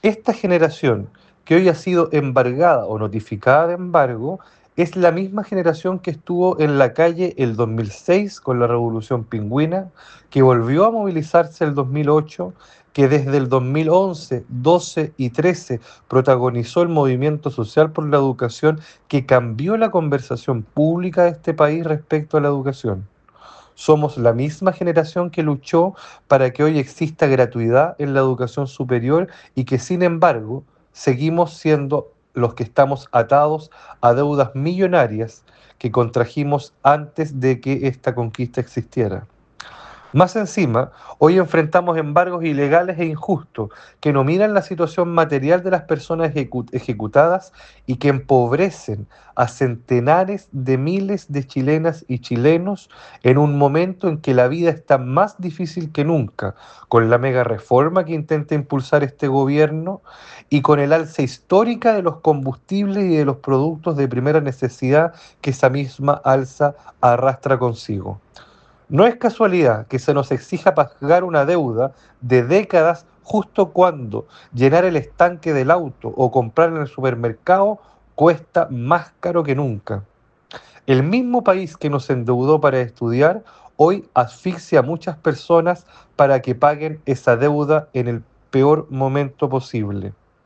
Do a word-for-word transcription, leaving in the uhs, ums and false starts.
Esta generación que hoy ha sido embargada o notificada de embargo es la misma generación que estuvo en la calle el dos mil seis con la Revolución Pingüina, que volvió a movilizarse el dos mil ocho, que desde el dos mil once, doce y trece protagonizó el movimiento social por la educación que cambió la conversación pública de este país respecto a la educación. Somos la misma generación que luchó para que hoy exista gratuidad en la educación superior y que sin embargo seguimos siendo los que estamos atados a deudas millonarias que contrajimos antes de que esta conquista existiera. Más encima, hoy enfrentamos embargos ilegales e injustos que no miran la situación material de las personas ejecu- ejecutadas y que empobrecen a centenares de miles de chilenas y chilenos en un momento en que la vida está más difícil que nunca, con la mega reforma que intenta impulsar este gobierno y con el alza histórica de los combustibles y de los productos de primera necesidad que esa misma alza arrastra consigo. No es casualidad que se nos exija pagar una deuda de décadas justo cuando llenar el estanque del auto o comprar en el supermercado cuesta más caro que nunca. El mismo país que nos endeudó para estudiar hoy asfixia a muchas personas para que paguen esa deuda en el peor momento posible.